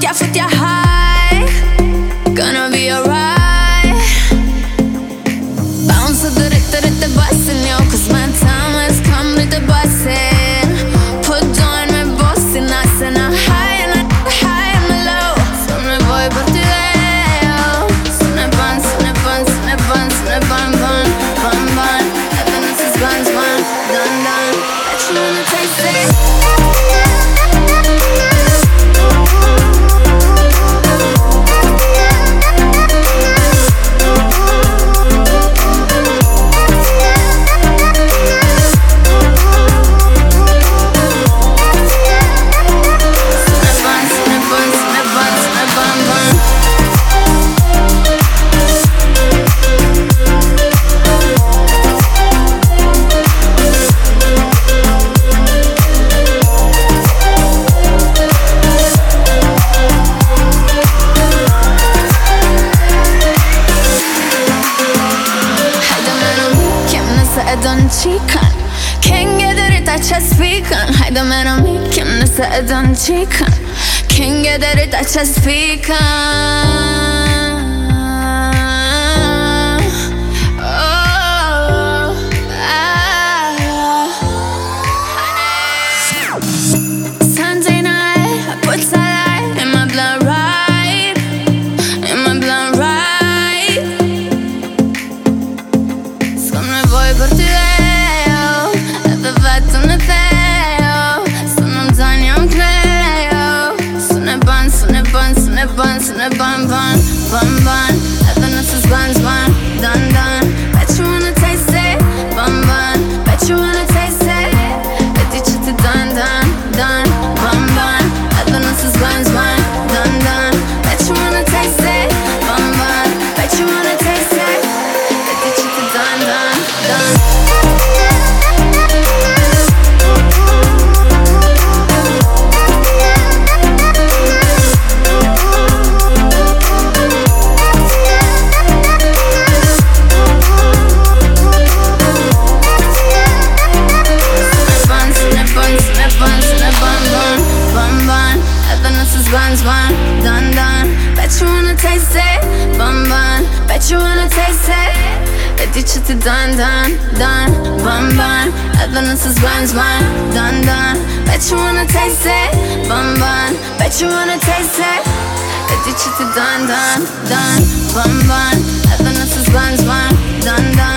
Get with your high, gonna be alright. Bounce to the bustin', yo, cause my time has come to the bustin'. Put on my boss and I send a high and a low. Sonne boy por ti leo. Sonne bun, bun. Everything else is buns, done. Bet you wanna taste it. Can't get it att jag spiken. Hejda med dem micken, nästa är den chicken. Can't get it att jag spiken. Sunday night, I put sunlight in my blood right. Skåne boy por ti leo. Beväpnad med feo. Som om dagen knäo. Sonne bun. Everything else is buns, done. Bet you wanna taste it. Bun. Bet you wanna taste it. Det är inte done. Bun. Everything else is buns, done. Bet you wanna taste it. Bun. Bet you wanna taste it. Det är inte done. Buns, done. Bet you wanna taste it. Bun. Bet you wanna taste it. Det är inte done. Bun. Everything else is buns, done. Bet you wanna taste it. Bun. Bet you wanna taste it. Det är inte done. Bun. Everything else is buns, done.